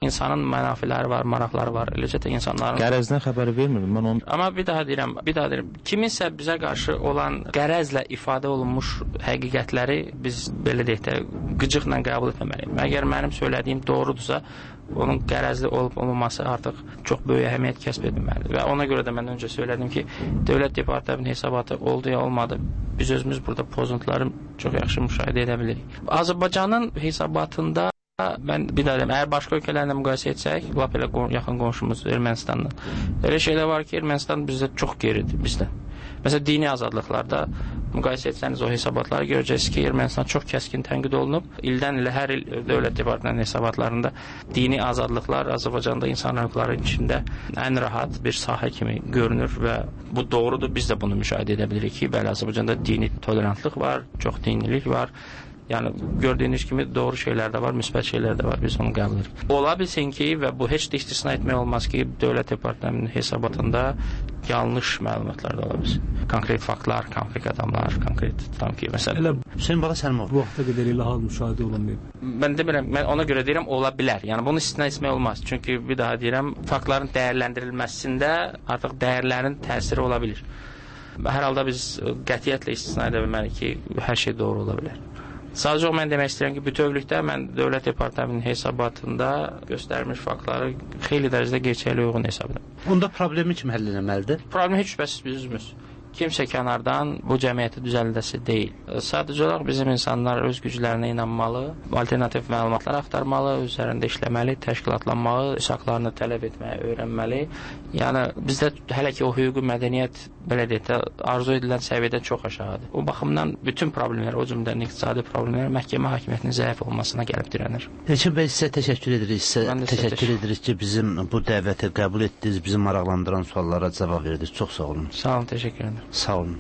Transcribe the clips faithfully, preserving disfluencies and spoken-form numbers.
insanın mənafiləri var, maraqları var. Eləcə də insanların qərəzdən xəbəri vermirdim mən onu. Amma bir daha deyirəm, bir daha deyirəm, kiminsə bizə qarşı olan qərəzlə ifadə olunmuş həqiqətləri biz belə deyək də qıcıqla qəbul etməməliyik. Əgər mənim söylədiyim doğrudursa, onun qərəzli olub olmaması artıq çox böyük əhəmiyyət kəsb etməlidir. Və ona görə də mən öncə söylədim ki, Dövlət Departamentinin hesabatı oldu ya olmadı, biz özümüz burada pozuntuları çox yaxşı müşahidə edə bilirik. Azərbaycanın hesabatında mən bir daha deyim, əgər başqa ölkələrlə müqayisə etsək, lap elə yaxın qonşumuz Ermənistanla, elə şeylər var ki, Ermənistan bizdə çox geridir bizdən. Məsələn, dini azadlıqlarda müqayisə etsəniz o hesabatları görəcəksiniz ki, Ermənistan çox kəskin tənqid olunub. İldən ilə hər il Dövlət Departamentinin hesabatlarında dini azadlıqlar Azərbaycanda insan hüquqları içində ən rahat bir sahə kimi görünür və bu doğrudur. Biz də bunu müşahidə edə bilirik ki, bəli, Azərbaycanda dini tolerantlıq var, çox dinilik var. Yəni gördüyünüz kimi doğru şeylər də var, müsbət şeylər də var. Biz onu qəbul edirik. Ola bilsin ki, və bu heç də istisna etmək olmaz ki, Dövlət Departamentinin hesabatında yanlış məlumatlar da ola bilsin. Konkret faktlar, konkret adamlar, konkret tam ki, məsələn. Elə Hüseyn Bala Səlimov bu vaxta qədər elə hal müşahidə olunmayıb. Mən demirəm, mən ona görə deyirəm, ola bilər. Yəni bunu istisna etmək olmaz. Çünki bir daha deyirəm, faktların dəyərləndirilməsində artıq dəyərlərin təsiri ola bilir. Hər halda biz qətiyyətlə istisna edə bilmərik ki, hər şey doğru ola bilər. Sadəcə o mən demək istəyirəm ki, bütövlükdə mən Dövlət Departamentinin hesabatında göstərmiş faktları xeyli dərəcədə gerçəkliyə uyğun hesab edirəm. Onda problemi kim həll etməlidir? Problemi heç şübhəsiz biz özümüz. Kimsə kənardan bu cəmiyyəti düzəldəsi deyil. Sadəcə olaraq bizim insanlar öz güclərinə inanmalı, alternativ məlumatlar axtarmalı, üzərində işləməli, təşkilatlanmalı, öz haqlarını tələb etməyi öyrənməli. Yəni bizdə hələ ki o hüquqi mədəniyyət belə deyək də arzu edilən səviyyədən çox aşağıdır. O baxımdan bütün problemlər, o cümlədən iqtisadi problemlər məhkəmə hakimiyyətinin zəif olmasına gəlib dirənir. Elçin bəy, sizə təşəkkür edirik. Sizə təşəkkür edirik ki, bizim bu dəvəti qəbul etdiniz, bizi maraqlandıran suallara cavab verdiniz. Çox sağ olun. Sağ olun, təşəkkür ederim. Sağ olun.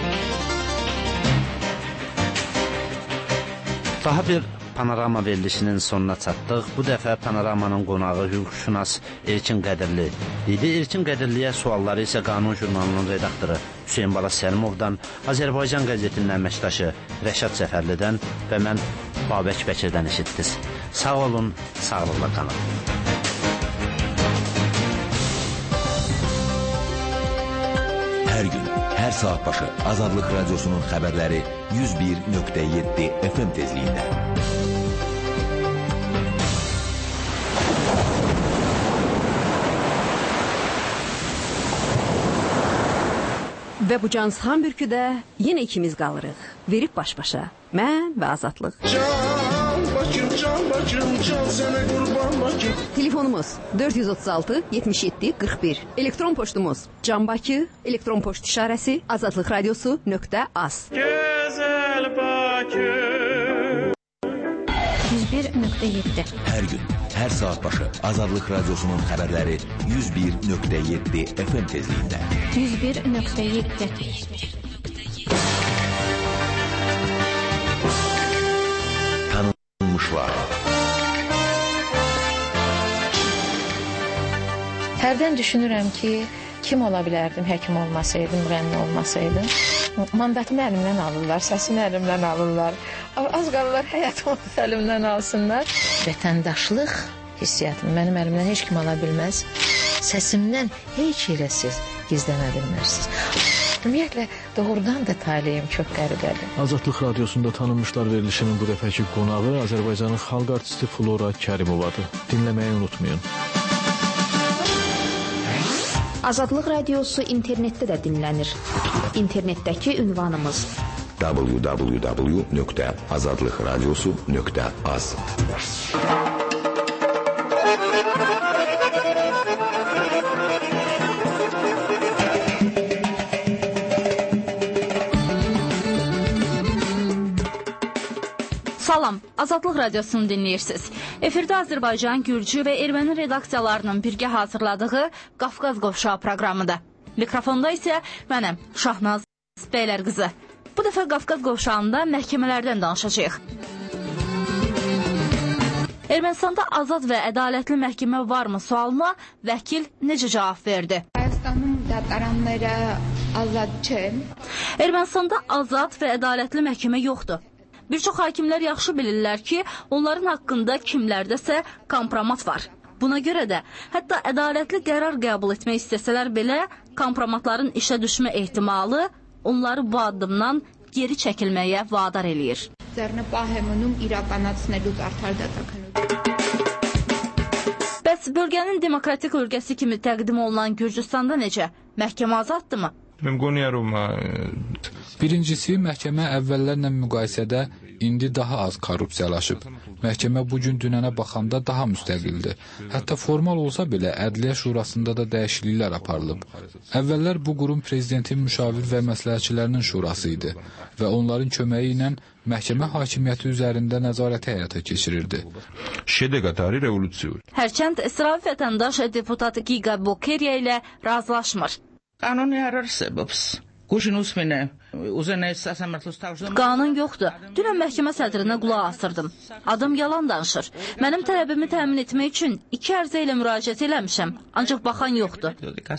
Daha bir Panorama verilişinin sonuna çatdıq. Bu dəfə Panoramanın qonağı hüquqşünas Elçin Qədirli idi. Elçin Qədirliyə sualları isə Qanun jurnalının redaktoru Hüseyn Bala Səlimovdan, Azərbaycan qəzetinin əməkdaşı Rəşad Səfərlidən və mən Babək Bəkirdən eşitdiniz. Sağ olun, sağlıqla qalın. Hər gün, hər saat başı Azadlıq Radyosu'nun xəbərləri yüz bir nöqtə yeddi F M tezliyində. Və bu cansıxan bürküdə yenə ikimiz qalırıq. Verib baş-başa. Mən və Azadlıq. Can Bakım, can Bakım, can sənə qurban Bakım. Telefonumuz dörd yüz otuz altı yetmiş yeddi qırx bir. Elektron poçtumuz canbakı, elektron poçt işarəsi azadlıq radiosu nöqtə az. Gözəl Bakım. yüz bir nöqtə yeddi. Hər gün, hər saat başı Azadlıq Radyosu'nun xəbərləri yüz bir nöqtə yeddi F M tezliyində. yüz bir nöqtə yeddi. Tanınmışlar. Hərdən düşünürəm ki, kim ola bilərdim həkim olmasaydım, müğənni olmasaydım. Mandatımı əlimdən alırlar, səsimi əlimdən alırlar. Az qalırlar həyatımı əlimdən alsınlar. Vətəndaşlıq hissiyatını mənim əlimdən heç kim ala bilməz. Səsimdən heç yerə siz gizlənə bilmərsiniz. Ümumiyyətlə, doğrudan da taleyim çox qəribədir. Azadlıq Radiosunda Tanınmışlar verilişinin bu dəfəki qonağı Azərbaycanın xalq artisti Flora Kərimovadır. Dinləməyi unutmayın. Azadlıq Radiosu internetdə də dinlənir. İnternetdəki ünvanımız w w w nöqtə azadlıq radiosu nöqtə az. Salam, Azadlıq Radiosunu dinləyirsiniz. Efirdə Azərbaycan, Gürcü və Erməni redaksiyalarının birgə hazırladığı Qafqaz Qovşağı proqramıdır. Mikrofonda isə mənəm, Şahnaz Bəylər qızı. Bu dəfə Qafqaz Qovşağında məhkəmələrdən danışacağıq. Ermənistanda azad və ədalətli məhkəmə varmı sualına vəkil necə cavab verdi? Ermənistanda azad və ədalətli məhkəmə yoxdur. Bir çox hakimlər yaxşı bilirlər ki, onların haqqında kimlərdəsə kompromat var. Buna görə də hətta ədalətli qərar qəbul etmək istəsələr belə kompromatların işə düşmə ehtimalı onları bu addımdan geri çəkilməyə vadar eləyir. Bəs bölgənin demokratik ölkəsi kimi təqdim olunan Gürcüstanda necə? Məhkəmə azaddırmı? Birincisi, məhkəmə əvvəllərlə müqayisədə indi daha az korrupsiyalaşıb. Məhkəmə bugün dünənə baxanda daha müstəqildir. Hətta formal olsa belə Ədliyyə Şurasında da dəyişikliklər aparılıb. Əvvəllər bu qurum prezidentin müşavir və məsləhətçilərinin şurası idi və onların köməyi ilə məhkəmə hakimiyyəti üzərində nəzarəti həyata keçirirdi. Hərçənd İsrail vətəndaş deputat Giga Bokerya ilə razılaşmır. Qanun yoxdur. Dünən məhkəmə sədrinə qulaq asırdım. Adam yalan danışır. Mənim tələbimi təmin etmək üçün iki ərizə ilə müraciət eləmişəm. Ancaq baxan yoxdur.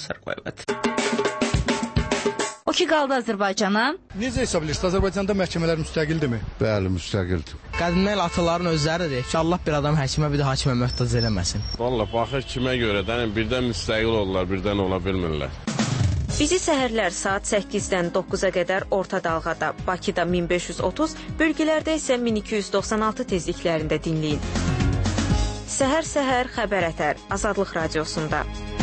O ki qaldı Azərbaycana. Necə hesab edirsiniz? Azərbaycanda məhkəmələr müstəqildirmi? Bəli, müstəqildir. Qədimdən ataların özləri deyir ki, Allah bir adam həkimə, bir də hakimə möhtac eləməsin. Vallahi baxır kimə görə də birdən müstəqil olurlar, birdən ola bilmirlər. Bizi səhərlər saat səkkizdən doqquza qədər orta dalğada, Bakıda min beş yüz otuz, bölgələrdə isə min iki yüz doxsan altı tezliklərində dinləyin. Səhər-səhər xəbər ətər Azadlıq Radiosunda.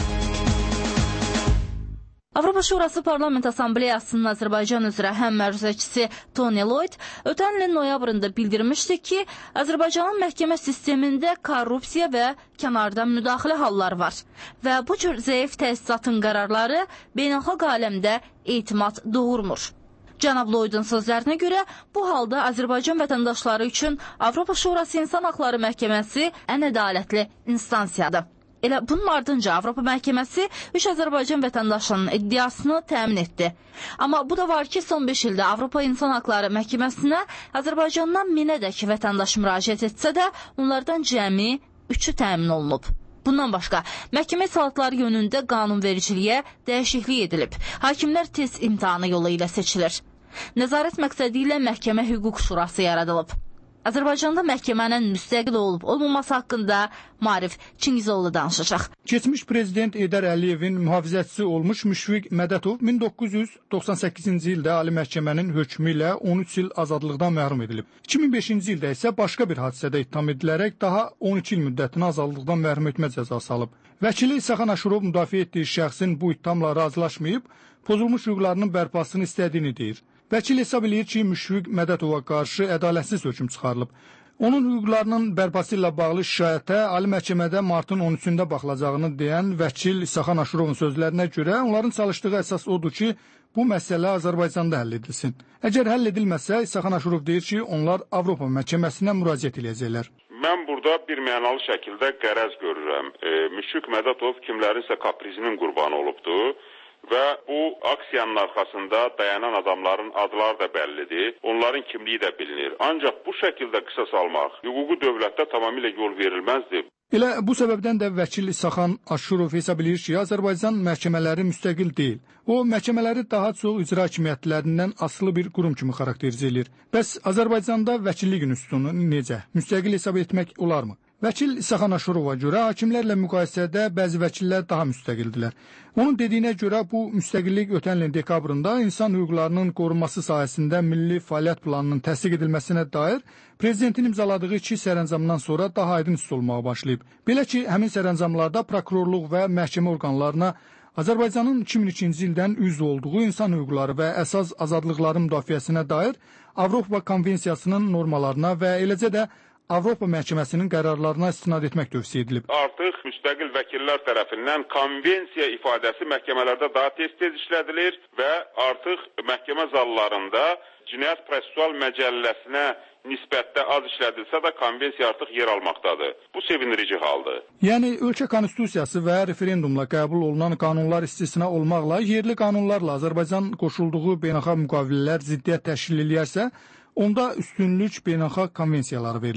Avropa Şurası Parlament Assambleyasının Azərbaycan üzrə həm məruzəçisi Tony Lloyd ötən ilin noyabrında bildirmişdi ki, Azərbaycanın məhkəmə sistemində korrupsiya və kənardan müdaxilə halları var və bu cür zəif təsisatın qərarları beynəlxalq aləmdə etimad doğurmur. Cənab Lloydun sözlərinə görə bu halda Azərbaycan vətəndaşları üçün Avropa Şurası İnsan Haqları Məhkəməsi ən ədalətli instansiyadır. Elə bunun ardınca Avropa Məhkəməsi üç Azərbaycan vətəndaşlarının iddiasını təmin etdi. Amma bu da var ki, son beş ildə Avropa İnsan Haqları Məhkəməsinə Azərbaycandan minədək vətəndaş müraciət etsə də, onlardan cəmi üçü təmin olunub. Bundan başqa, məhkəmə salatları yönündə qanunvericiliyə dəyişiklik edilib. Hakimlər test imtahanı yolu ilə seçilir. Nəzarət məqsədi ilə məhkəmə hüquq şurası yaradılıb. Azərbaycanda məhkəmənin müstəqil olub olmaması haqqında Maarif Çingizoğlu danışacaq. Keçmiş prezident Heydər Əliyevin mühafizəçisi olmuş Müşfiq Mədətov min doqquz yüz doxsan səkkizinci ildə Ali Məhkəmənin hökmü ilə on üç il azadlıqdan məhrum edilib. iki min beşinci ildə isə başqa bir hadisədə ittiham edilərək daha on iki il müddətinə azadlıqdan məhrum etmə cəzası alıb. Vəkili İsaxan Aşurov müdafiə etdiyi şəxsin bu ittihamla razılaşmayıb, pozulmuş hüquqlarının bərpasını istədiyini deyir. Vəkil hesab edir ki, Müşfiq Mədətova qarşı ədalətsiz hökm çıxarılıb. Onun hüquqlarının bərpası ilə bağlı şikayətə Ali Məhkəmədə martın on üçündə baxılacağını deyən vəkil İsaxan Aşurovun sözlərinə görə onların çalışdığı əsas odur ki, bu məsələ Azərbaycanda həll edilsin. Əgər həll edilməsə, İsaxan Aşurov deyir ki, onlar Avropa Məhkəməsinə müraciət edəcəklər. Mən burada bir mənalı şəkildə qərəz görürəm. E, Müşfiq Mədətov kimlərinsə kaprizinin qurbanı olubdur. Və bu aksiyanın arxasında dayanan adamların adları da bəllidir, onların kimliyi də bilinir. Ancaq bu şəkildə qisas almaq hüquqi dövlətdə tamamilə yol verilməzdir. Elə bu səbəbdən də vəkil İsaxan Aşurov hesab edir ki, Azərbaycan məhkəmələri müstəqil deyil. O, məhkəmələri daha çox icra hakimiyyətlərindən asılı bir qurum kimi xarakterizə edir. Bəs Azərbaycanda vəkillik institutunu necə? Müstəqil hesab etmək olarmı? Vəkil İsaxan Aşurova görə hakimlərlə müqayisədə bəzi vəkillər daha müstəqildirlər. Onun dediyinə görə bu müstəqillik ötən ilin dekabrında insan hüquqlarının qorunması sahəsində milli fəaliyyət planının təsdiq edilməsinə dair prezidentin imzaladığı iki sərəncamdan sonra daha aydın hiss olmağa başlayıb. Belə ki, həmin sərəncamlarda prokurorluq və məhkəmə orqanlarına Azərbaycanın iki min ikinci ildən üzv olduğu insan hüquqları və əsas azadlıqların müdafiəsinə dair Avropa Konvensiyasının normalarına və eləcə də Avropa Məhkəməsinin qərarlarına istinad etmək tövsiyə edilib. Artıq müstəqil vəkillər tərəfindən konvensiya ifadəsi məhkəmələrdə daha tez-tez işlədilir və artıq məhkəmə zallarında Cinayət Prosessual Məcəlləsinə nisbətdə az işlədilsə də konvensiya artıq yer almaqdadır. Bu sevindirici haldır. Yəni, ölkə konstitusiyası və referendumla qəbul olunan qanunlar istisna olmaqla yerli qanunlarla Azərbaycan qoşulduğu beynəlxalq müqavilələr ziddiyyət təşkil edərsə, onda üstünlük beynəlxalq konvensiyaları verilir.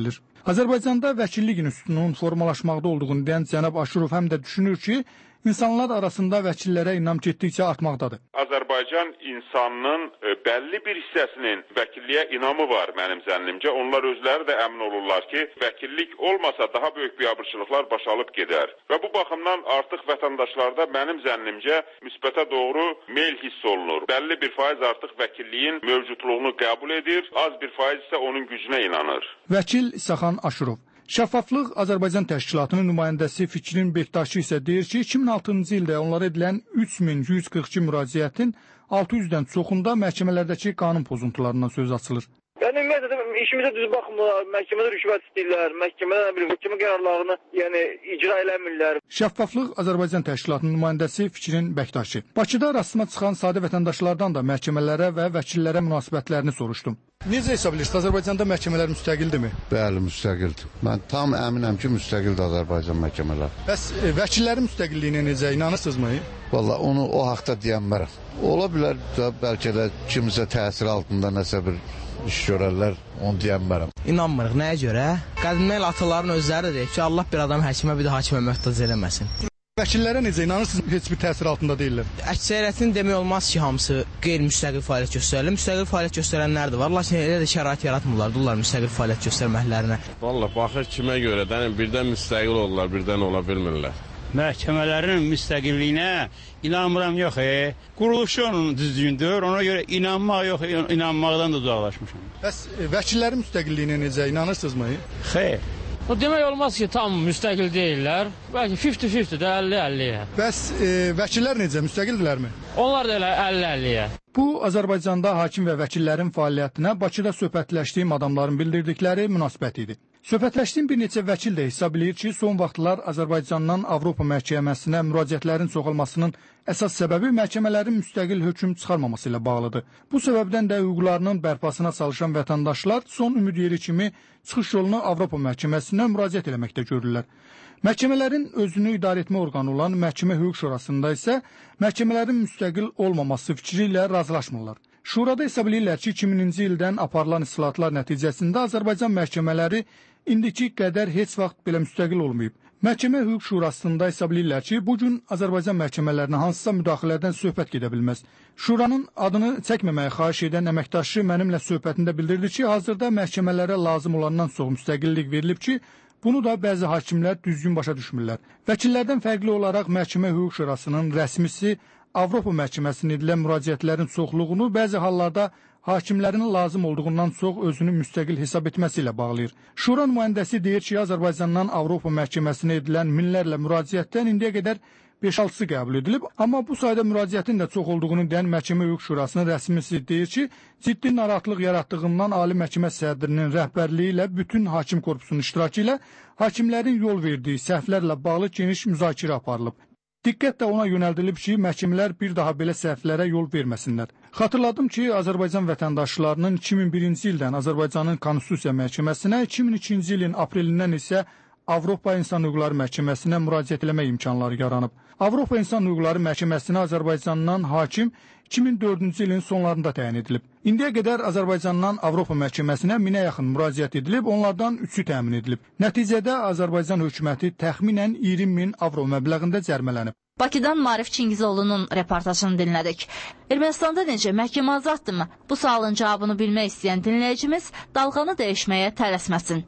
Azərbaycanda vəkillik institutunun formalaşmaqda olduğunu deyən cənab Aşurov həm də düşünür ki, İnsanlar arasında vəkillərə inam getdikcə artmaqdadır. Azərbaycan insanının bəlli bir hissəsinin vəkilliyə inamı var mənim zənnimcə. Onlar özləri də əmin olurlar ki, vəkillik olmasa daha böyük biabırçılıqlar başalıb gedər. Və bu baxımdan artıq vətəndaşlarda mənim zənnimcə müsbətə doğru meyl hiss olunur. Bəlli bir faiz artıq vəkilliyin mövcudluğunu qəbul edir, az bir faiz isə onun gücünə inanır. Vəkil İsaxan Aşurov. Şəffaflıq Azərbaycan Təşkilatının nümayəndəsi Fikrin Bektaşi isə deyir ki, iki min altıncı ildə onlara edilən üç min yüz qırx iki müraciətin altı yüzdən çoxunda məhkəmələrdəki qanun pozuntularından söz açılır. Yəni ümumiyyətlə işimizə düz baxmırlar, məhkəmədə rüşvət istəyirlər, məhkəmədə bir məhkəmə qərarlarını yəni icra eləmirlər. Şəffaflıq Azərbaycan Təşkilatının nümayəndəsi Fikrin Bektaşi. Bakıda rastıma çıxan sadə vətəndaşlardan da məhkəmələrə və vəkillərə münasibətlərini soruşdum. Necə hesab edirsiniz? Azərbaycanda məhkəmələr müstəqildirmi? Bəli, müstəqildir. Mən tam əminəm ki, müstəqildir Azərbaycan məhkəmələri. Bəs e, vəkillərin müstəqilliyinə necə inanırsınızmı? Valla onu o haqda deyənmərəm. Ola bilər də bəlkə də kimsə təsir altında nəsə bir iş görərlər, onu deyənmərəm. İnanmırıq. Nəyə görə? Qədimdən ataların özləri də deyir ki, Allah bir adam həkimə bir də hakimə möhtac eləməsin. Vəkillərə necə inanırsınız? Heç bir təsir altında deyirlər. Əksəriyyətin demək olmaz ki, hamısı qeyri-müstəqil fəaliyyət göstərirlər. Müstəqil fəaliyyət göstərənlər də var, lakin elə də şərait yaratmırlar, dururlar müstəqil fəaliyyət göstərməklərinə. Valla baxır kimə görə, birdən müstəqil olurlar, birdən ola bilmirlər. Məhkəmələrin müstəqilliyinə inanmıram yox, e. Quruluşu onun düzgündür, ona görə inanmaq yox, inanmaqdan da uzaqlaşmışam. Bəs e, vəkillərin müstəqilliyinə necə inanırsınızmı? Xeyr. O demək olmaz ki, tam müstəqil deyirlər. Bəlkə əlli əlli də əlli əlliyə. Bəs e, vəkillər necə, müstəqildirlərmi? Onlar da elə əlli əlliyə. Bu, Azərbaycanda hakim və vəkillərin fəaliyyətinə Bakıda söhbətləşdiyim adamların bildirdikləri münasibət idi. Söhbətləşdiyim bir neçə vəkil də hesab edir ki, son vaxtlar Azərbaycandan Avropa məhkəməsinə müraciətlərin çoxalmasının əsas səbəbi məhkəmələrin müstəqil hökm çıxarmaması ilə bağlıdır. Bu səbəbdən də hüquqlarının bərpasına çalışan vətəndaşlar son ümid yeri kimi çıxış yolunu Avropa məhkəməsinə müraciət eləməkdə görürlər. Məhkəmələrin özünü idarə etmə orqanı olan Məhkəmə Hüquq Şurasında isə məhkəmələrin müstəqil olmaması fikri ilə razılaşmırlar. Şurada hesab edirlər ki, iki mininci ildən aparılan islahatlar nəticəsində Azərbaycan məhkəmələri indiki qədər heç vaxt belə müstəqil olmayıb. Məhkəmə Hüquq Şurasında hesab edirlər ki, bugün Azərbaycan məhkəmələrinə hansısa müdaxilədən söhbət gedə bilməz. Şuranın adını çəkməməyi xahiş edən əməkdaşı mənimlə söhbətində bildirdi ki, hazırda məhkəmələrə lazım olandan çox müstəqillik verilib ki, bunu da bəzi hakimlər düzgün başa düşmürlər. Vəkillərdən fərqli olaraq Məhkəmə Hüquq Şurasının rəsmisi Avropa məhkəməsinə edilən müraciətlərin çoxluğunu bəzi hallarda hakimlərin lazım olduğundan çox özünü müstəqil hesab etməsi ilə bağlayır. Şura nümayəndəsi deyir ki, Azərbaycandan Avropa məhkəməsinə edilən minlərlə müraciətdən indiyə qədər beş altısı qəbul edilib, amma bu sayda müraciətin də çox olduğunu deyən Məhkəmə Hüquq Şurasının rəsmisi deyir ki, ciddi narahatlıq yaratdığından Ali Məhkəmə sədrinin rəhbərliyi ilə bütün hakim korpusunun iştirakı ilə hakimlərin yol verdiyi səhvlərlə bağlı geniş müzakirə aparılıb. Diqqət də ona yönəldilib ki, məhkəmələr bir daha belə səhvlərə yol verməsinlər. Xatırladım ki, Azərbaycan vətəndaşlarının iki min birinci ildən Azərbaycanın Konstitusiya Məhkəməsinə, iki min ikinci ilin aprelindən isə Avropa İnsan Hüquqları Məhkəməsinə müraciət etmə imkanları yaranıb. Avropa İnsan Hüquqları Məhkəməsinə Azərbaycandan hakim iki min dördüncü ilin sonlarında təyin edilib. İndiyə qədər Azərbaycandan Avropa məhkəməsinə minə yaxın müraciət edilib, onlardan üçü təmin edilib. Nəticədə Azərbaycan hökuməti təxminən iyirmi min avro məbləğində cərmələnib. Bakıdan Marif Çingizoğlu'nun reportajını dinlədik. Ermənistanda necə məhkəmə azaddır mı? Bu sualın cavabını bilmək istəyən dinləyicimiz dalğanı dəyişməyə tələsməsin.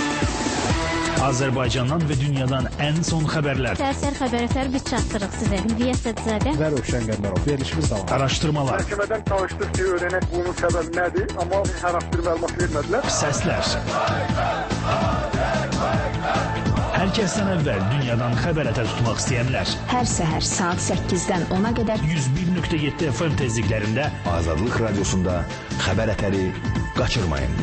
Azərbaycandan və dünyadan ən son xəbərlər. Səhər xəbərlər biz çatdırıq sizə. Hülya Sədzadə və Rövşən Qəmbərov. Verilişimiz davam. Araşdırmalar. Məhkəmədən çalışdıq ki, öyrənək bunun səbəbi nədir, amma hər hafta bir məlumat vermədilər. Səslər. Hər kəsdən əvvəl dünyadan xəbər ətər tutmaq istəyənlər. Hər səhər saat səkkizdən ona qədər yüz bir nöqtə yeddi F M tezliklərində Azadlıq Radiosunda xəbər ətəri qaçırmayın.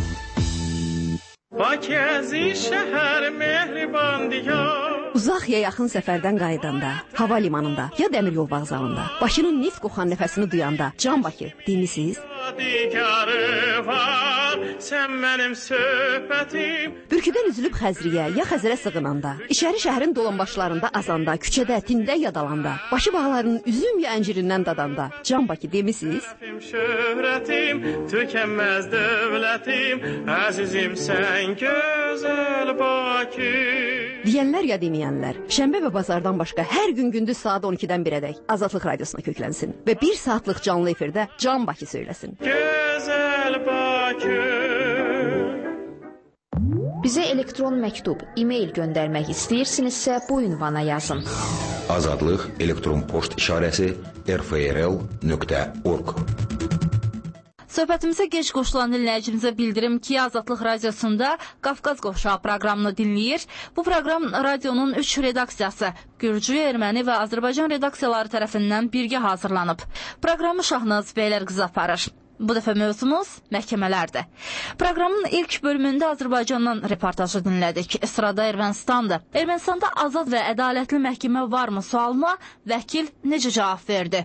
Bakızi şəhər mehriban diyar. Uzaq ya yaxın səfərdən qayıdanda, hava limanında ya dəmir yol vağzalında, Bakının neft qoxan nəfəsini duyanda, Can Bakı, dinlisiz? Sən mənim söhbətim. Bürküdən üzülüb Xəzriyə ya Xəzərə sığınanda, İçəri şəhərin dolanbaşlarında azanda, küçədə, tində yadalanda, Bakı bağlarının üzüm ya əncirindən dadanda, Can Bakı demisiniz? Şöhrətim, tükənməz dövlətim, əzizim sən gözəl Bakı. Deyənlər ya deməyənlər, şənbə və bazardan başqa hər gün gündüz saat on ikidən birədək Azadlıq Radiosuna köklənsin və bir saatlıq canlı efirdə Can Bakı söyləsin. Gözəl Bakı. Bizə elektron məktub, e-mail göndərmək istəyirsinizsə bu ünvana yazın. Azadlıq elektron poçt işarəsi r f r l nöqtə org. Söhbətimizə gec qoşulan dinləyicimizə bildirim ki, Azadlıq Radiosunda Qafqaz Qovşağı proqramını dinləyir. Bu proqram radionun üç redaksiyası, Gürcü, Erməni və Azərbaycan redaksiyaları tərəfindən birgə hazırlanıb. Proqramı Şahnaz Beylərqızı aparır. Bu dəfə mövzumuz məhkəmələrdir. Proqramın ilk bölümündə Azərbaycandan reportajı dinlədik. Sırada Ermənistandır. Ermənistanda azad və ədalətli məhkəmə varmı sualına vəkil necə cavab verdi?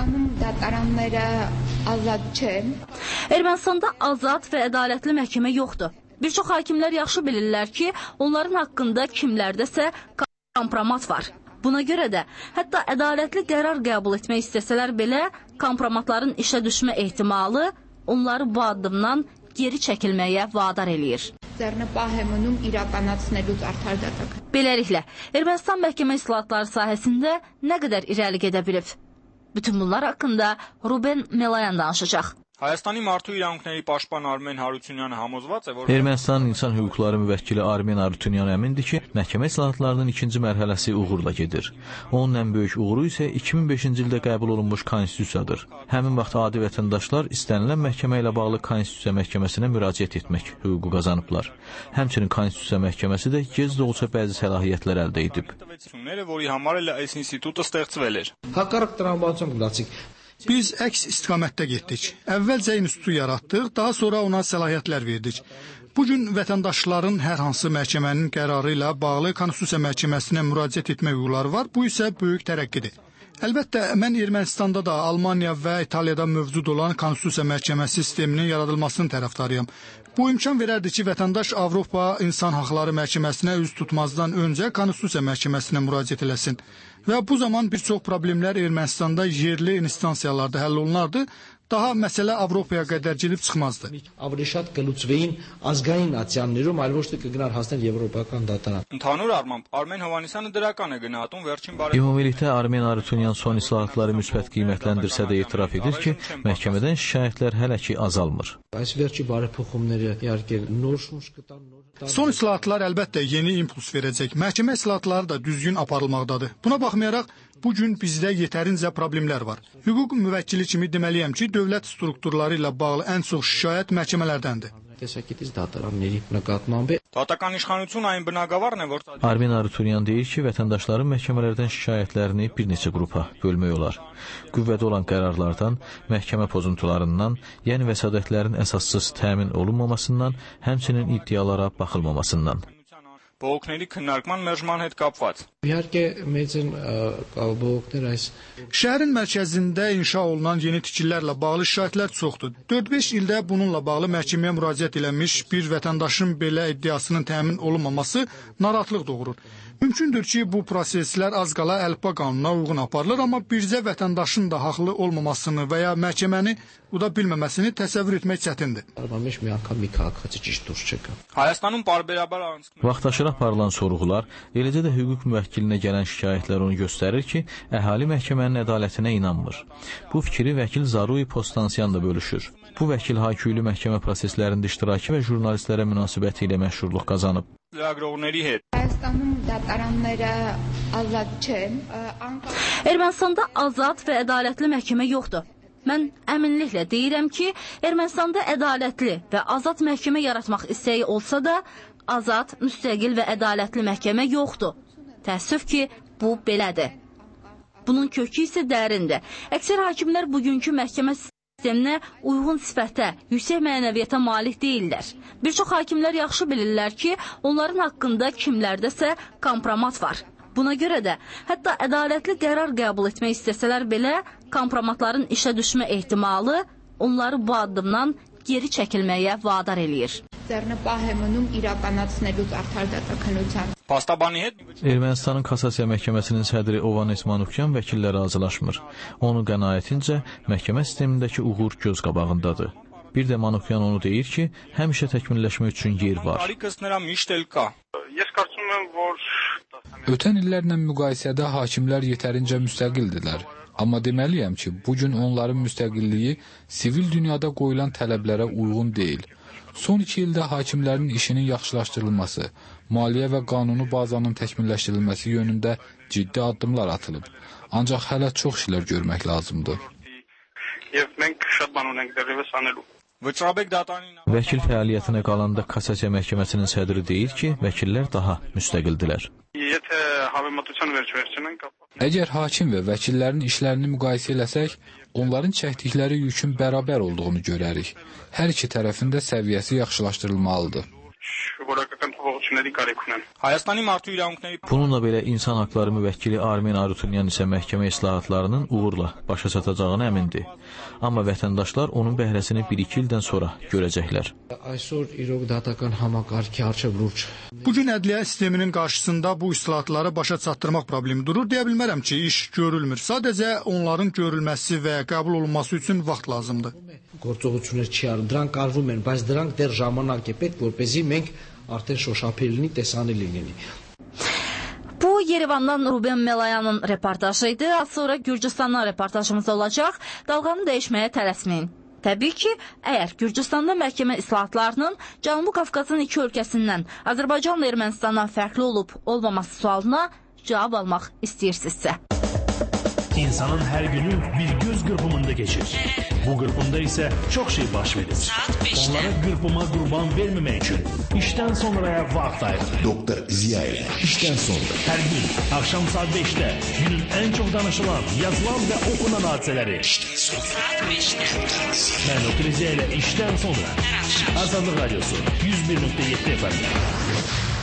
Ermənistanda azad və ədalətli məhkəmə yoxdur. Bir çox hakimlər yaxşı bilirlər ki, onların haqqında kimlərdəsə kompromat var. Buna görə də hətta ədalətli qərar qəbul etmək istəsələr belə kompromatların işə düşmə ehtimalı onları bu addımdan geri çəkilməyə vadar eləyir. Beləliklə, Ermənistan məhkəmə islahatları sahəsində nə qədər irəli gedə bilib? Bütün bunlar haqqında Ruben Melayan danışacaq. Հայաստանի մարդու իրավունքների պաշտպան Արմեն Հարությունյանը համոզված է, որ Ermənistanın insan hüquqları müvəkkili Armen Harutyunyan əmindir ki, məhkəmə islahatlarının ikinci mərhələsi uğurla gedir. Onun ən böyük uğuru isə iki min beşinci ildə qəbul olunmuş konstitusiyadır. Həmin vaxt adi vətəndaşlar istənilən məhkəmə ilə bağlı konstitusiya məhkəməsinə müraciət etmək hüququ qazanıblar. Həmçinin konstitusiya məhkəməsi də gec də olsa bəzi səlahiyyətlər əldə edib. Որի համար էլ այս ինստիտուտը ստեղծվել էր։ Հակառակ տրամաբանության գնացիկ Biz əks istiqamətdə getdik. Əvvəlcə institutu yaratdıq, daha sonra ona səlahiyyətlər verdik. Bugün vətəndaşların hər hansı məhkəmənin qərarı ilə bağlı konstitusiya məhkəməsinə müraciət etmə hüquqları var. Bu isə böyük tərəqqidir. Əlbəttə, mən Ermənistanda da, Almaniya və İtaliyada mövcud olan konstitusiya məhkəmə sisteminin yaradılmasının tərəfdarıyam. Bu imkan verərdi ki, vətəndaş Avropa İnsan Haqları Məhkəməsinə üz tutmazdan öncə konstitusiya məhkəməsinə müraciət eləsin. Və bu zaman bir çox problemlər Ermənistanda yerli instansiyalarda həll olunardı. Daha məsələ Avropaya qədər gedib çıxmazdı. Ընդհանուր առմամբ Արմեն Հովհաննիսյանը դրական է գնահատում վերջին բարեփոխումները։ Ümumilikdə Armen Harutyunyan son islahatları müsbət qiymətləndirsə də etiraf edir ki, məhkəmədən şikayətlər hələ ki azalmır. Son islahatlar əlbəttə yeni impuls verəcək. Məhkəmə islahatları da düzgün aparılmaqdadır. Buna baxmayaraq, bugün bizdə yetərincə problemlər var. Hüquq müvəkkili kimi deməliyəm ki, dövlət strukturları ilə bağlı ən çox şikayət məhkəmələrdəndir. Դատական իշխանություն այն բնագավառն է, որ Armen Harutyunyan deyir ki, vətəndaşların məhkəmələrdən şikayətlərini bir neçə qrupa bölmək olar. Qüvvədə olan qərarlardan, məhkəmə pozuntularından, yəni vəsadətlərin əsassız təmin olunmamasından, həmçinin iddialara baxılmamasından. Բողոքների քննարկման մերժման հետ կապված։ Şəhərin mərkəzində inşa olunan yeni tikililərlə bağlı şikayətlər çoxdur. dörd beş ildə bununla bağlı məhkəməyə müraciət eləmiş bir vətəndaşın belə iddiasının təmin olunmaması narahatlıq doğurur. Mümkündür ki, bu proseslər az qala əlifba qanununa uyğun aparılır, amma bircə vətəndaşın da haqlı olmamasını və ya məhkəməni uda bilməməsini təsəvvür etmək çətindir. Հայաստանում բարբերաբար առանցքում Vaxtaşırı aparılan sorğular, eləcə də hüquq müvəkkilinə gələn şikayətlər onu göstərir ki, əhali məhkəmənin ədalətinə inanmır. Bu fikri vəkil Zaruy Postansyan da bölüşür. Bu vəkil hayküylü məhkəmə proseslərində iştirakı və jurnalistlərə münasibəti ilə məşhurluq qazanıb. լրագրողների հետ Ermənistanda azad və ədalətli məhkəmə yoxdur. Mən əminliklə deyirəm ki, Ermənistanda ədalətli və azad məhkəmə yaratmaq istəyi olsa da, azad, müstəqil və ədalətli məhkəmə yoxdur. Təəssüf ki, bu belədir. Bunun kökü isə dərindir. Əksər hakimlər bugünkü məhkəmə sisteminə uyğun sifətə, yüksək mənəviyyata malik deyirlər. Bir çox hakimlər yaxşı bilirlər ki, onların haqqında kimlərdəsə kompromat var. Buna görə də, hətta ədalətli qərar qəbul etmək istəsələr belə, kompromatların işə düşmə ehtimalı onları bu addımdan geri çəkilməyə vadar eləyir. Ermənistanın Kassasiya Məhkəməsinin sədri Ovanes Manukyan vəkillə razılaşmır. Onun qənaətincə məhkəmə sistemindəki uğur göz qabağındadır. Bir də Manukyan onu deyir ki, həmişə təkmilləşmə üçün yer var. Ötən illərlə müqayisədə hakimlər yetərincə müstəqildirlər. Amma deməliyəm ki, bugün onların müstəqilliyi sivil dünyada qoyulan tələblərə uyğun deyil. Son iki ildə hakimlərin işinin yaxşılaşdırılması, maliyyə və qanuni bazanın təkmilləşdirilməsi yönündə ciddi addımlar atılıb. Ancaq hələ çox işlər görmək lazımdır. Vəkil fəaliyyətinə qalanda Kassasiya Məhkəməsinin sədri deyir ki, vəkillər daha müstəqildilər. Əgər hakim və vəkillərin işlərini müqayisə eləsək, onların çəkdikləri yükün bərabər olduğunu görərik. Hər iki tərəfin də səviyyəsi yaxşılaşdırılmalıdır. Bununla belə insan haqları müvəkkili Armen Arutunyan isə məhkəmə islahatlarının uğurla başa çatacağına əmindir. Amma vətəndaşlar onun bəhrəsini bir iki ildən sonra görəcəklər. Bugün ədliyyə sisteminin qarşısında bu islahatları başa çatdırmaq problemi durur. Deyə bilmərəm ki, iş görülmür. Sadəcə onların görülməsi və qəbul olunması üçün vaxt lazımdır. Գործողություններ չի արվում, դրանք արվում են, բայց դրանք դեռ ժամանակ է պետք, որպեսզի մենք արդեն շոշափելի լինի, տեսանելի լինի. Bu Yerevandan Ruben Melayanın reportajıydı. Az sonra Gürcüstandan reportajımız olacaq. Dalğanı dəyişməyə tələsməyin. Təbii ki, əgər Gürcüstanda məhkəmə islahatlarının Cənubi Qafqazın iki ölkəsindən Azərbaycanla Ermənistandan fərqli olub olmaması sualına cavab almaq istəyirsinizsə. İnsanın hər günü bir göz qırpımında geçir. Bu qırpımda isə çox şey baş verir. Onlara qırpıma qurban verməmək üçün işdən sonraya vaxt ayırır. Doktor Ziya ilə işdən sonra. Hər gün axşam saat beşdə günün ən çox danışılan, yazılan və okunan hadisələri. Saat beşdə. Mən Doktor Ziya ilə işdən sonra. Azadlıq Radyosu yüz bir nöqtə yeddi F M.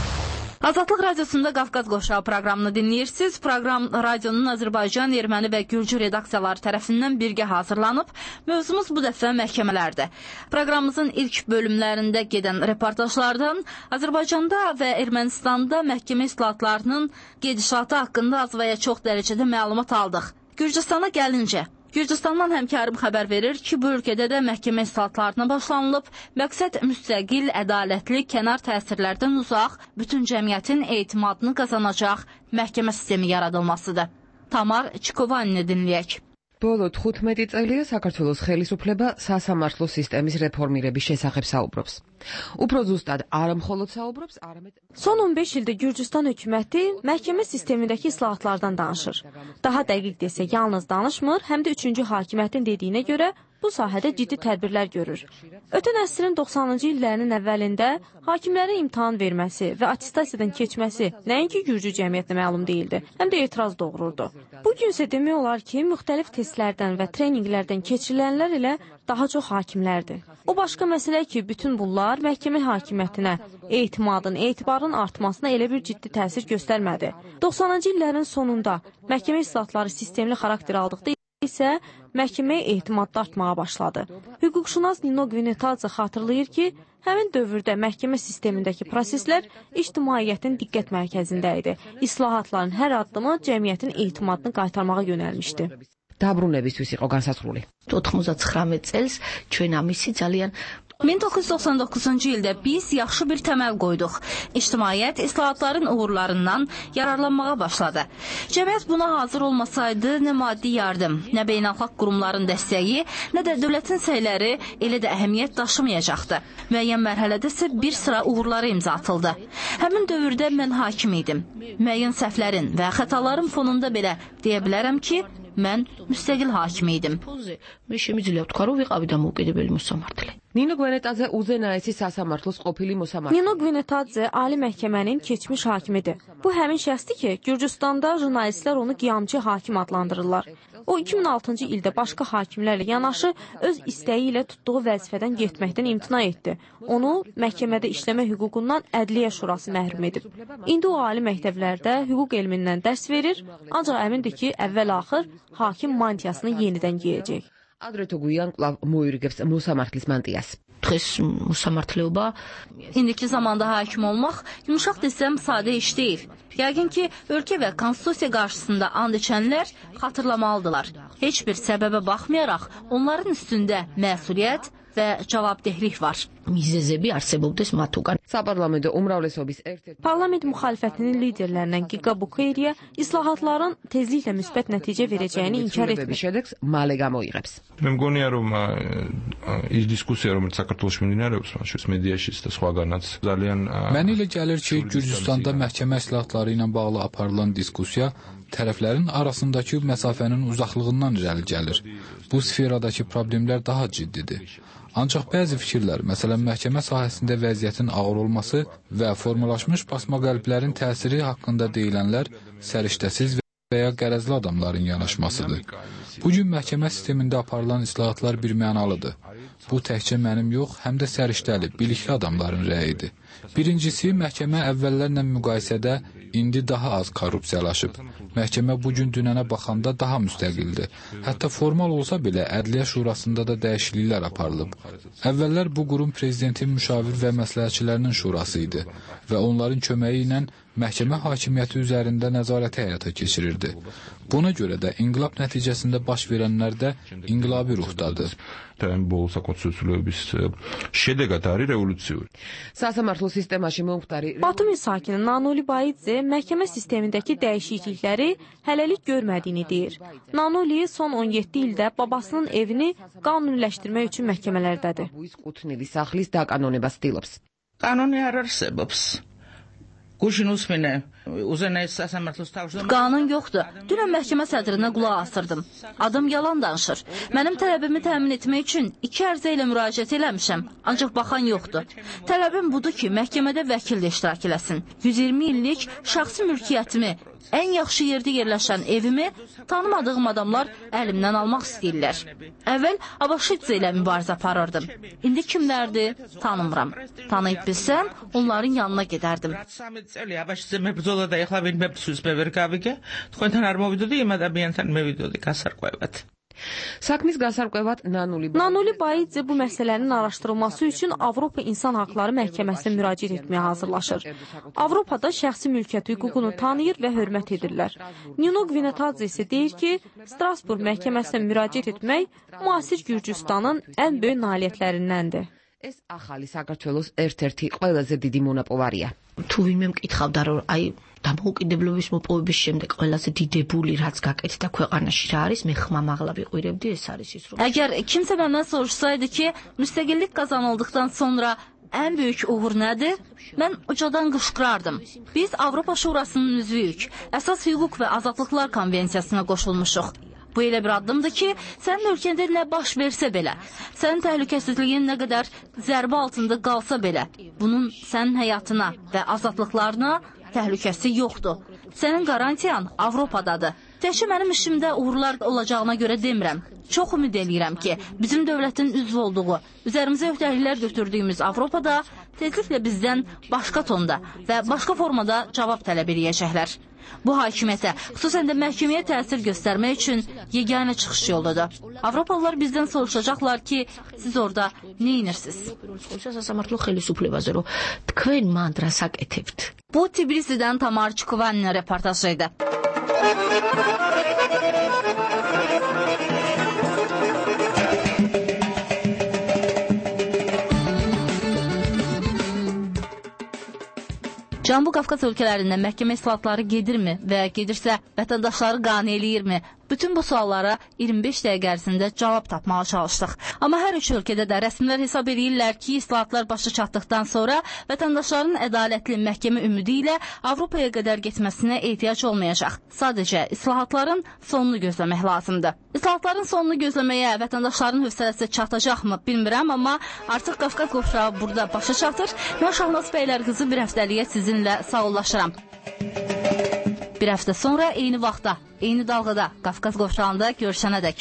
Azadlıq Radyosunda Qafqaz Qoşağı proqramını dinləyirsiniz. Proqram radionun Azərbaycan, Erməni və Gürcü redaksiyaları tərəfindən birgə hazırlanıb. Mövzumuz bu dəfə məhkəmələrdir. Proqramımızın ilk bölümlərində gedən reportajlardan Azərbaycanda və Ermənistanda məhkəmə islahatlarının gedişatı haqqında az və ya çox dərəcədə məlumat aldıq. Gürcüstana gəlincə, Gürcüstandan həmkarım xəbər verir ki, bu ölkədə də məhkəmə islahatlarına başlanılıb. Məqsəd müstəqil, ədalətli, kənar təsirlərdən uzaq, bütün cəmiyyətin etimadını qazanacaq məhkəmə sistemi yaradılmasıdır. Tamar Çikovanini dinləyək. Bolo თხუთმეტი წელია საქართველოს ხელისუფლება სასამართლო სისტემის რეფორმირების შესახებ საუბრობს. Უფრო ზუსტად არ მხოლოდ საუბრობს, არამედ Son on beş ildə Gürcüstan hökuməti məhkəmə sistemindəki islahatlardan danışır. Daha dəqiq desək, yalnız danışmır, həm də üçüncü hakimiyyətin dediyinə görə bu sahədə ciddi tədbirlər görür. Ötən əsrin doxsanıncı illərinin əvvəlində hakimlərin imtahan verməsi və attestasiyadan keçməsi nəinki Gürcü cəmiyyətinə məlum deyildi, həm də etiraz doğururdu. Bugün isə demək olar ki, müxtəlif testlərdən və treninqlərdən keçirilənlər ilə daha çox hakimlərdir. O başqa məsələ ki, bütün bunlar məhkəmə hakimiyyətinə etimadın, etibarın artmasına elə bir ciddi təsir göstərmədi. doxsanıncı illərin sonunda məhkəmə islahatları sistemli xarakter aldıqda isə məhkəməyə etimad artmağa başladı. Hüquqşünas Nino Gvinetadze xatırlayır ki, həmin dövrdə məhkəmə sistemindəki proseslər ictimaiyyətin diqqət mərkəzində idi. İslahatların hər addımı cəmiyyətin etimadını qaytarmağa yönəlmişdi. დაბრუნებისთვის იყო განსაზღვრული. თხუთმოცდათხრამეტ წელს ჩვენ ამისი ძალიან min doqquz yüz doxsan doqquzuncu ildə biz yaxşı bir təməl qoyduq. İctimaiyyət islahatların uğurlarından yararlanmağa başladı. Cəmiyyət buna hazır olmasaydı, nə maddi yardım, nə beynəlxalq qurumların dəstəyi, nə də dövlətin səyləri elə də əhəmiyyət daşımayacaqdı. Müəyyən mərhələdə isə bir sıra uğurları imza atıldı. Həmin dövrdə mən hakim idim. Müəyyən səhvlərin və xətaların fonunda belə deyə bilərəm ki, mən müstəqil hakim idim. მე შემიძლია ვთქვა, რომ ვიყავი დამოუკიდებელი მოსამართლე. Nino Gvinetadze UZNAS-i სასამართლოს ყოფილი მოსამართლე. Nino Gvinetadze ali məhkəmənin keçmiş hakimidir. Bu həmin şəxsdir ki, Gürcüstanda jurnalistlər onu qiyamçı hakim adlandırırlar. O iki min altıncı ildə başqa hakimlərlə yanaşı öz istəyi ilə tutduğu vəzifədən getməkdən imtina etdi. Onu məhkəmədə işləmə hüququndan Ədliyyə Şurası məhrum edib. İndi o ali məktəblərdə hüquq elmindən dərs verir, ancaq əmindir ki, əvvəl-axır hakim mantiyasını yenidən geyəcək. Adreto guyan qlav moyurigებს mosamართლის mantiyas. დღეს მოსამართლეობა İndiki zamanda hakim olmaq, yumuşaq desəm, sadə iş deyil. Yəqin ki, ölkə və konstitusiya qarşısında and içənlər xatırlamalıdırlar. Heç bir səbəbə baxmayaraq, onların üstündə məsuliyyət və cavabdehlik var. მიზეზები არსებობდეს მათ უკან. Საპარლამენტო უმრავლესობის ერთ-ერთი Parlament müxalifətinin liderlərindən Giga Bukeriya islahatların tezliklə müsbət nəticə verəcəyini inkar etmir. შედეგს მალე გამოიღებს. მე მგონია რომ ის დისკუსია რომელიც საქართველოში მიმდინარეობს მაშინ მედიაშიც და სხვაგანაც ძალიან Mənə elə gəlir ki, Gürcüstanda məhkəmə islahatları ilə bağlı aparılan diskussiya tərəflərin arasındakı məsafənin uzaqlığından irəli gəlir. Bu sferadakı problemlər daha ciddidir. Ancaq bəzi fikirlər, məsələn, məhkəmə sahəsində vəziyyətin ağır olması və formalaşmış basmaqəlblərin təsiri haqqında deyilənlər səriştəsiz və ya qərəzli adamların yanaşmasıdır. Bugün məhkəmə sistemində aparılan islahatlar birmənalıdır. Bu təkcə mənim yox, həm də səriştəli, bilikli adamların rəyidir. Birincisi, məhkəmə əvvəllərlə müqayisədə indi daha az korrupsiyalaşıb. Məhkəmə bugün dünənə baxanda daha müstəqildir. Hətta formal olsa belə Ədliyyə Şurasında da dəyişikliklər aparılıb. Əvvəllər bu qurum prezidentin müşavir və məsləhətçilərinin şurası idi və onların köməyi ilə məhkəmə hakimiyyəti üzərində nəzarəti həyata keçirirdi. Buna görə də inqilab nəticəsində baş verənlər də inqilabi ruhdadır. Bol sakotsutsuluğubis შედეგად არის რევოლუციური. სასამართლო სისტემაში მომხდარი Batumi sakini Nanoli Baidze məhkəmə sistemindəki dəyişiklikləri hələlik görmədiyini deyir. Nanoli son on yeddi ildə babasının evini qanuniləşdirmək üçün məhkəmələrdədir. კუთვნილი სახლის დაკანონებას ცდილობს. Qanuni არ არსებობს. Qanun yoxdur. Dünən məhkəmə sədrinə qulaq asırdım. Adam yalan danışır. Mənim tələbimi təmin etmək üçün iki ərizə ilə müraciət eləmişəm. Ancaq baxan yoxdur. Tələbim budur ki, məhkəmədə vəkil də iştirak eləsin. yüz iyirmi illik şəxsi mülkiyyətimi, ən yaxşı yerdə yerləşən evimi tanımadığım adamlar əlimdən almaq istəyirlər. Əvvəl Abaşidze ilə mübarizə aparırdım. İndi kimlərdir? Tanımıram. Tanıyıb bilsəm, onların yanına gedərdim. წელი აბაშიძე მებრძოლა და ეხლა ვინ მებრძვის მე ვერ გავიგე. თქვენთან არ მოვიდოდი, იმ ადამიანთან მევიდოდი გასარკვევად. Საქმის გასარკვევად Nanoli Nanoli Baidze bu məsələnin araşdırılması üçün Avropa İnsan Haqları Məhkəməsinə müraciət etməyə hazırlaşır. Avropada şəxsi mülkiyyət hüququnu tanıyır və hörmət edirlər. Nino Gvinetadze isə deyir ki, Strasburq məhkəməsinə müraciət etmək müasir Gürcüstanın ən böyük nailiyyətlərindəndir. ეს ახალი საქართველოს ერთ-ერთი ყველაზე დიდი მონაპოვარია. თუ ვინმე მკითხავდა რომ აი დამოუკიდებლობის მოპოვების შემდეგ ყველაზე დიდებული რაც გაკეთდა ქვეყანაში რა არის, მე ხმამაღლა ვიყვირებდი, ეს არის ის რომ Əgər kimsə məndən soruşsaydı ki, müstəqillik qazanıldıqdan sonra ən böyük uğur nədir? Mən ucadan qışqırardım. Biz Avropa Şurasının üzvüyük. Əsas hüquq və azadlıqlar konvensiyasına qoşulmuşuq. Bu elə bir addımdır ki, sənin ölkəndə nə baş versə belə, sənin təhlükəsizliyin nə qədər zərbə altında qalsa belə, bunun sənin həyatına və azadlıqlarına təhlükəsi yoxdur. Sənin qarantiyan Avropadadır. Təkcə mənim işimdə uğurlar olacağına görə demirəm. Çox ümid eləyirəm ki, bizim dövlətin üzv olduğu, üzərimizə öhdəliklər götürdüyümüz Avropada tezliklə bizdən başqa tonda və başqa formada cavab tələb edəcəklər. Bu hakimiyyətə, xüsusən də məhkəməyə təsir göstərmək üçün yeganə çıxış yoludur. Avropalılar bizdən soruşacaqlar ki, siz orada nə edirsiniz? სასამართლო ხელისუფლებაზე რომ თქვენ მან რას აკეთებთ? Bu Tbilisidən Tamar Çukovanin reportajı idi. Cənubi Qafqaz ölkələrində məhkəmə islahatları gedirmi və gedirsə vətəndaşları qane eləyirmi? Bütün bu suallara iyirmi beş dəqiqə ərzində cavab tapmağa çalışdıq. Amma hər üç ölkədə də rəsmilər hesab edirlər ki, islahatlar başa çatdıqdan sonra vətəndaşların ədalətli məhkəmə ümidi ilə Avropaya qədər getməsinə ehtiyac olmayacaq. Sadəcə islahatların sonunu gözləmək lazımdır. İslahatların sonunu gözləməyə vətəndaşların hövsələsi çatacaqmı bilmirəm, amma artıq Qafqaz qovşağı burada başa çatır. Mən Şahnaz Bəylər qızı bir həftəliyə sizinlə sağollaşıram. Bir həftə sonra eyni vaxtda, eyni dalğada Qafqaz qovşağında görüşənədək.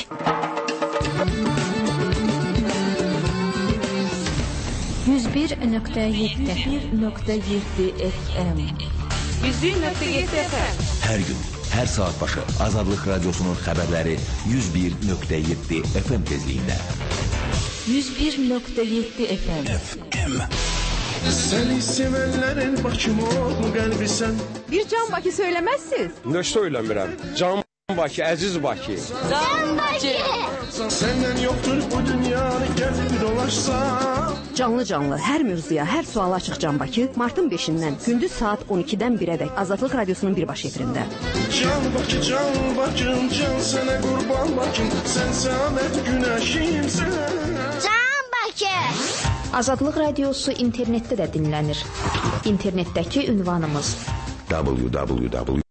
yüz bir nöqtə yeddi F M Hər gün, hər saat başı Azadlıq Radiosunun xəbərləri yüz bir nöqtə yeddi F M tezliyində. yüz bir nöqtə yeddi F M. F M. Seni sevenlerin Bakım oldu qəlbi sən. Bir Can Bakı söyləməzsiniz? Nə söyləmirəm? Can Bakı, əziz Bakı. Can Bakı. Səndən yoxdur bu dünyanı gəlib dolaşsa. Canlı canlı hər mövzuya, hər suala açıq Can Bakı martın beşindən gündüz saat on ikidən birədək Azadlıq Radiosunun birbaşa efirində. Can Bakı, Can Bakım, can sənə qurban Bakım, sən səmət günəşimsən. Can Bakı. Azadlıq Radiosu internetdə də dinlənir. İnternetdəki ünvanımız w w w